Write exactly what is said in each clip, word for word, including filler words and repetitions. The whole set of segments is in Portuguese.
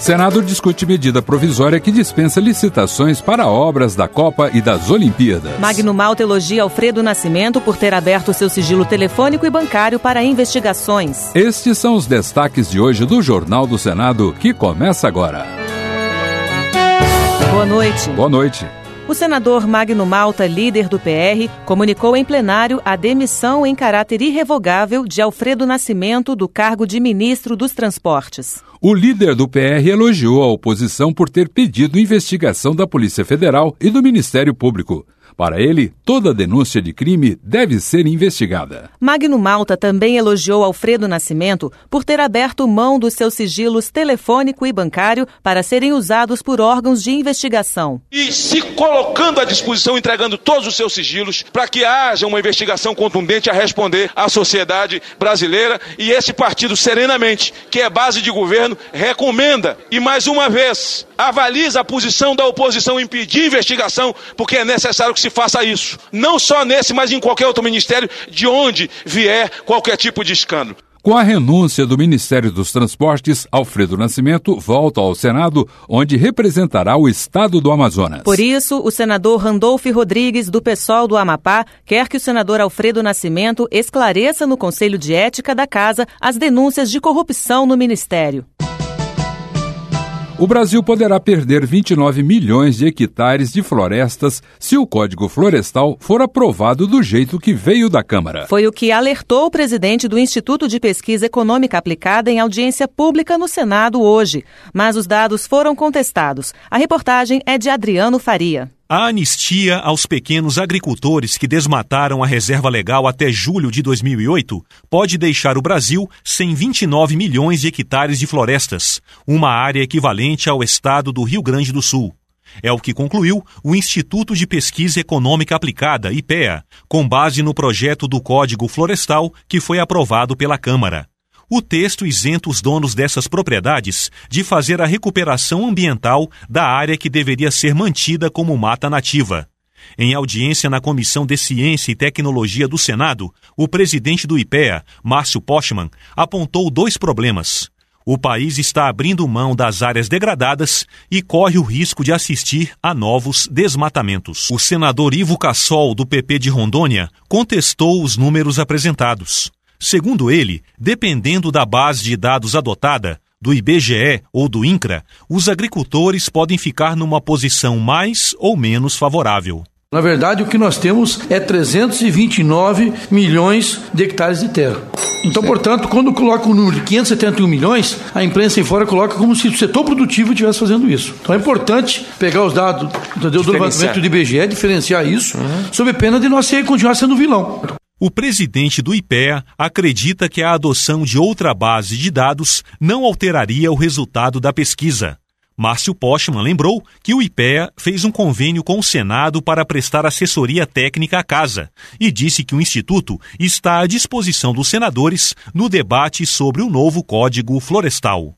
Senado discute medida provisória que dispensa licitações para obras da Copa e das Olimpíadas. Magno Malta elogia Alfredo Nascimento por ter aberto seu sigilo telefônico e bancário para investigações. Estes são os destaques de hoje do Jornal do Senado, que começa agora. Boa noite. Boa noite. O senador Magno Malta, líder do P R, comunicou em plenário a demissão em caráter irrevogável de Alfredo Nascimento do cargo de ministro dos Transportes. O líder do P R elogiou a oposição por ter pedido investigação da Polícia Federal e do Ministério Público. Para ele, toda denúncia de crime deve ser investigada. Magno Malta também elogiou Alfredo Nascimento por ter aberto mão dos seus sigilos telefônico e bancário para serem usados por órgãos de investigação. E se colocando à disposição, entregando todos os seus sigilos para que haja uma investigação contundente a responder à sociedade brasileira. E esse partido, serenamente, que é base de governo, recomenda e, mais uma vez, avaliza a posição da oposição em pedir investigação, porque é necessário que se faça isso. Não só nesse, mas em qualquer outro ministério, de onde vier qualquer tipo de escândalo. Com a renúncia do Ministério dos Transportes, Alfredo Nascimento volta ao Senado, onde representará o estado do Amazonas. Por isso, o senador Randolfo Rodrigues, do PSOL do Amapá, quer que o senador Alfredo Nascimento esclareça no Conselho de Ética da Casa as denúncias de corrupção no Ministério. O Brasil poderá perder vinte e nove milhões de hectares de florestas se o Código Florestal for aprovado do jeito que veio da Câmara. Foi o que alertou o presidente do Instituto de Pesquisa Econômica Aplicada em audiência pública no Senado hoje. Mas os dados foram contestados. A reportagem é de Adriano Faria. A anistia aos pequenos agricultores que desmataram a reserva legal até julho de dois mil e oito pode deixar o Brasil sem vinte e nove milhões de hectares de florestas, uma área equivalente ao estado do Rio Grande do Sul. É o que concluiu o Instituto de Pesquisa Econômica Aplicada, I P E A, com base no projeto do Código Florestal que foi aprovado pela Câmara. O texto isenta os donos dessas propriedades de fazer a recuperação ambiental da área que deveria ser mantida como mata nativa. Em audiência na Comissão de Ciência e Tecnologia do Senado, o presidente do I P E A, Márcio Postman, apontou dois problemas. O país está abrindo mão das áreas degradadas e corre o risco de assistir a novos desmatamentos. O senador Ivo Cassol, do P P de Rondônia, contestou os números apresentados. Segundo ele, dependendo da base de dados adotada, do I B G E ou do INCRA, os agricultores podem ficar numa posição mais ou menos favorável. Na verdade, o que nós temos é trezentos e vinte e nove milhões de hectares de terra. Então, portanto, quando coloca o número de quinhentos e setenta e um milhões, a imprensa aí fora coloca como se o setor produtivo estivesse fazendo isso. Então é importante pegar os dados, entendeu, do levantamento do I B G E, diferenciar isso, uhum. sob pena de nós ser, continuar sendo vilão. O presidente do I P E A acredita que a adoção de outra base de dados não alteraria o resultado da pesquisa. Márcio Postman lembrou que o I P E A fez um convênio com o Senado para prestar assessoria técnica à casa e disse que o Instituto está à disposição dos senadores no debate sobre o novo Código Florestal.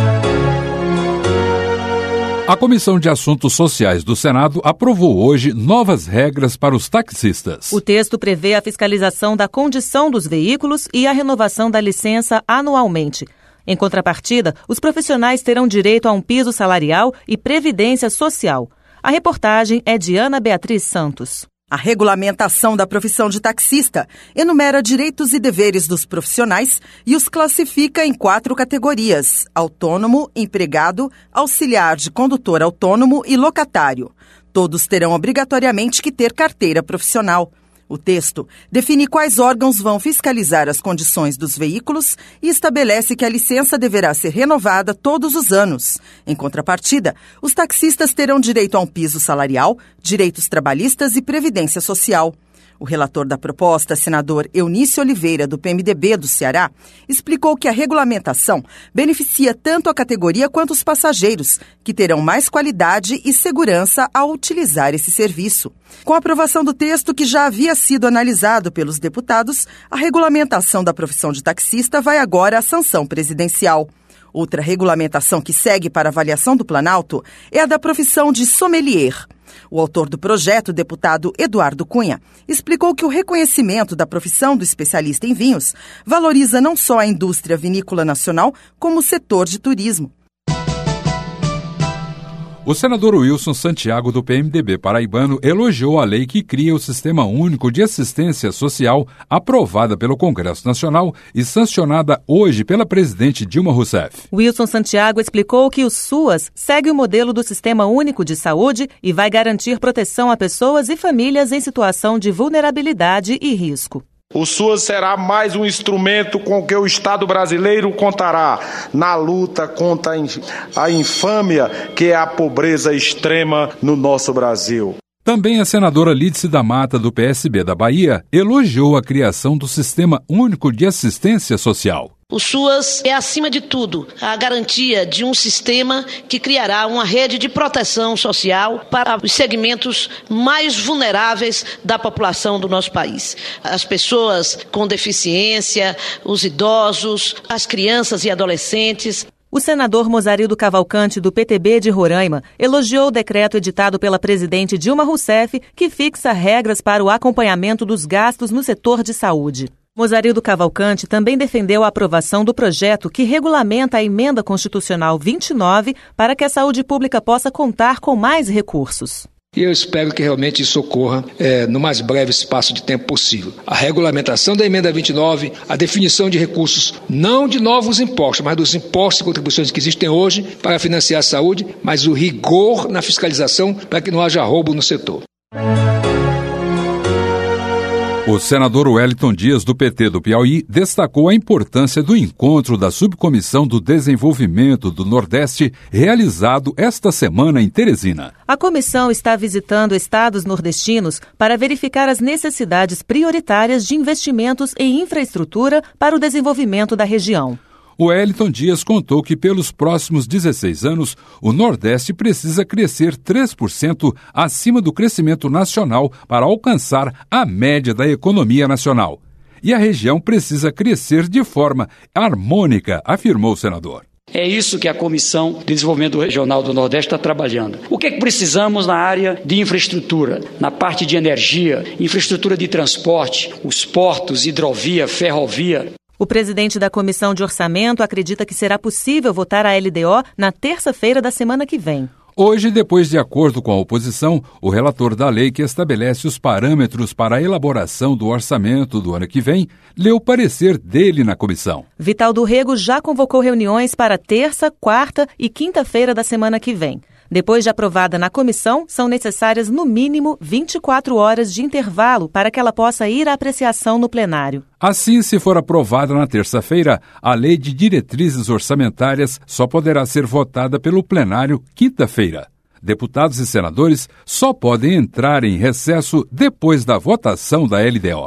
A Comissão de Assuntos Sociais do Senado aprovou hoje novas regras para os taxistas. O texto prevê a fiscalização da condição dos veículos e a renovação da licença anualmente. Em contrapartida, os profissionais terão direito a um piso salarial e previdência social. A reportagem é de Ana Beatriz Santos. A regulamentação da profissão de taxista enumera direitos e deveres dos profissionais e os classifica em quatro categorias: autônomo, empregado, auxiliar de condutor autônomo e locatário. Todos terão obrigatoriamente que ter carteira profissional. O texto define quais órgãos vão fiscalizar as condições dos veículos e estabelece que a licença deverá ser renovada todos os anos. Em contrapartida, os taxistas terão direito a um piso salarial, direitos trabalhistas e previdência social. O relator da proposta, senador Eunício Oliveira, do P M D B do Ceará, explicou que a regulamentação beneficia tanto a categoria quanto os passageiros, que terão mais qualidade e segurança ao utilizar esse serviço. Com a aprovação do texto, que já havia sido analisado pelos deputados, a regulamentação da profissão de taxista vai agora à sanção presidencial. Outra regulamentação que segue para avaliação do Planalto é a da profissão de sommelier. O autor do projeto, o deputado Eduardo Cunha, explicou que o reconhecimento da profissão do especialista em vinhos valoriza não só a indústria vinícola nacional, como o setor de turismo. O senador Wilson Santiago, do P M D B paraibano, elogiou a lei que cria o Sistema Único de Assistência Social, aprovada pelo Congresso Nacional e sancionada hoje pela presidente Dilma Rousseff. Wilson Santiago explicou que o SUAS segue o modelo do Sistema Único de Saúde e vai garantir proteção a pessoas e famílias em situação de vulnerabilidade e risco. O SUAS será mais um instrumento com que o Estado brasileiro contará na luta contra a infâmia que é a pobreza extrema no nosso Brasil. Também a senadora Lídice da Mata, do P S B da Bahia, elogiou a criação do Sistema Único de Assistência Social. O SUAS é, acima de tudo, a garantia de um sistema que criará uma rede de proteção social para os segmentos mais vulneráveis da população do nosso país. As pessoas com deficiência, os idosos, as crianças e adolescentes. O senador Mozarildo Cavalcante, do P T B de Roraima, elogiou o decreto editado pela presidente Dilma Rousseff, que fixa regras para o acompanhamento dos gastos no setor de saúde. Mozarildo Cavalcante também defendeu a aprovação do projeto que regulamenta a Emenda Constitucional vinte e nove para que a saúde pública possa contar com mais recursos. E eu espero que realmente isso ocorra é, no mais breve espaço de tempo possível. A regulamentação da Emenda vinte e nove, a definição de recursos, não de novos impostos, mas dos impostos e contribuições que existem hoje para financiar a saúde, mas o rigor na fiscalização para que não haja roubo no setor. O senador Wellington Dias, do P T do Piauí, destacou a importância do encontro da Subcomissão do Desenvolvimento do Nordeste, realizado esta semana em Teresina. A comissão está visitando estados nordestinos para verificar as necessidades prioritárias de investimentos em infraestrutura para o desenvolvimento da região. O Wellington Dias contou que pelos próximos dezesseis anos, o Nordeste precisa crescer três por cento acima do crescimento nacional para alcançar a média da economia nacional. E a região precisa crescer de forma harmônica, afirmou o senador. É isso que a Comissão de Desenvolvimento Regional do Nordeste está trabalhando. O que é que precisamos na área de infraestrutura, na parte de energia, infraestrutura de transporte, os portos, hidrovia, ferrovia. O presidente da Comissão de Orçamento acredita que será possível votar a L D O na terça-feira da semana que vem. Hoje, depois de acordo com a oposição, o relator da lei que estabelece os parâmetros para a elaboração do orçamento do ano que vem, leu o parecer dele na comissão. Vital do Rego já convocou reuniões para terça, quarta e quinta-feira da semana que vem. Depois de aprovada na comissão, são necessárias no mínimo vinte e quatro horas de intervalo para que ela possa ir à apreciação no plenário. Assim, se for aprovada na terça-feira, a Lei de Diretrizes Orçamentárias só poderá ser votada pelo plenário quinta-feira. Deputados e senadores só podem entrar em recesso depois da votação da L D O.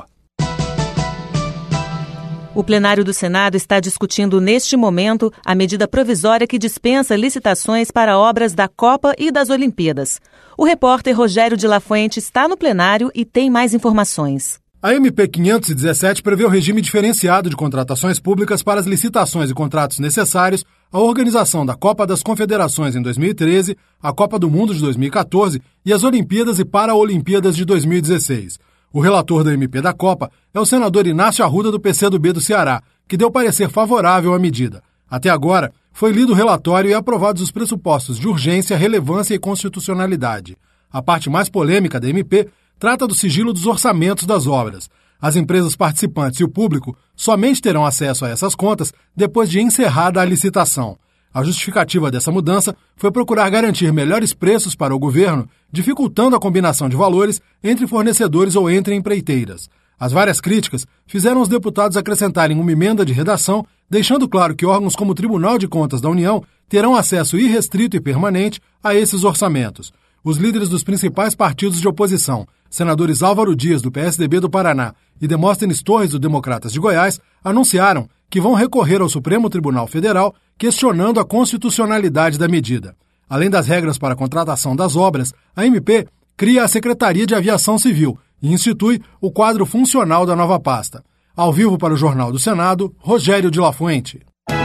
O plenário do Senado está discutindo neste momento a medida provisória que dispensa licitações para obras da Copa e das Olimpíadas. O repórter Rogério de La Fuente está no plenário e tem mais informações. A M P quinhentos e dezessete prevê o regime diferenciado de contratações públicas para as licitações e contratos necessários à organização da Copa das Confederações em dois mil e treze, a Copa do Mundo de dois mil e quatorze e as Olimpíadas e Paraolimpíadas de dois mil e dezesseis. O relator da M P da Copa é o senador Inácio Arruda, do P C do B do Ceará, que deu parecer favorável à medida. Até agora, foi lido o relatório e aprovados os pressupostos de urgência, relevância e constitucionalidade. A parte mais polêmica da M P trata do sigilo dos orçamentos das obras. As empresas participantes e o público somente terão acesso a essas contas depois de encerrada a licitação. A justificativa dessa mudança foi procurar garantir melhores preços para o governo, dificultando a combinação de valores entre fornecedores ou entre empreiteiras. As várias críticas fizeram os deputados acrescentarem uma emenda de redação, deixando claro que órgãos como o Tribunal de Contas da União terão acesso irrestrito e permanente a esses orçamentos. Os líderes dos principais partidos de oposição, senadores Álvaro Dias, do P S D B do Paraná, e Demóstenes Torres, do Democratas de Goiás, anunciaram que vão recorrer ao Supremo Tribunal Federal questionando a constitucionalidade da medida. Além das regras para a contratação das obras, a M P cria a Secretaria de Aviação Civil e institui o quadro funcional da nova pasta. Ao vivo para o Jornal do Senado, Rogério de La Fuente.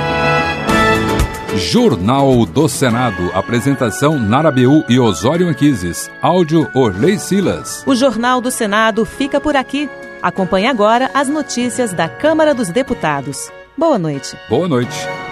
Jornal do Senado. Apresentação Nara Beu e Osório Anquises. Áudio Orley Silas. O Jornal do Senado fica por aqui. Acompanhe agora as notícias da Câmara dos Deputados. Boa noite. Boa noite.